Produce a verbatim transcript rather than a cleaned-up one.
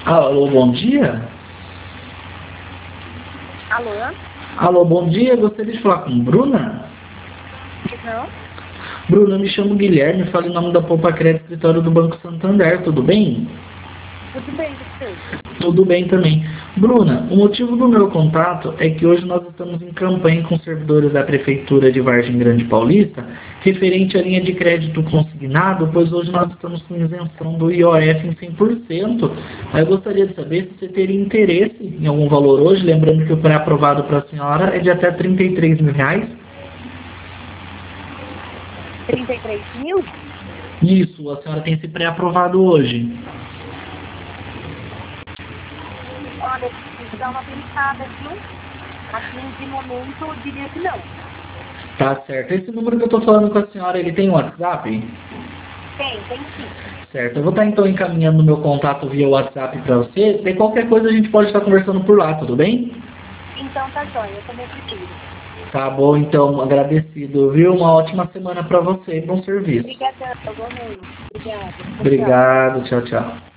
Alô, bom dia? Alô? Alô, bom dia. Gostaria de falar com Bruna? Não? Bruna, eu me chamo Guilherme, falo em nome da Poupa Crédito Escritório do Banco Santander, tudo bem? Tudo bem, você? Tudo bem também. Bruna, o motivo do meu contato é que hoje nós estamos em campanha com servidores da Prefeitura de Vargem Grande Paulista, referente à linha de crédito consignado, pois hoje nós estamos com isenção do I O F em cem por cento. Aí eu gostaria de saber se você teria interesse em algum valor hoje, lembrando que o pré-aprovado para a senhora é de até trinta e três mil reais. trinta e três mil? Isso, a senhora tem esse pré-aprovado hoje. Olha, preciso dar uma pensada, viu? Assim, de momento, eu diria que não. Tá certo. Esse número que eu estou falando com a senhora, ele tem WhatsApp? Tem, tem sim. Certo. Eu vou estar então encaminhando o meu contato via WhatsApp para você. E qualquer coisa a gente pode estar conversando por lá, tudo bem? Então tá jóia, eu também prefiro. Tá bom, então, agradecido, viu? Uma ótima semana para você. Bom serviço. Obrigadão, igualmente. Obrigada. Tchau, tchau. Obrigado, tchau, tchau.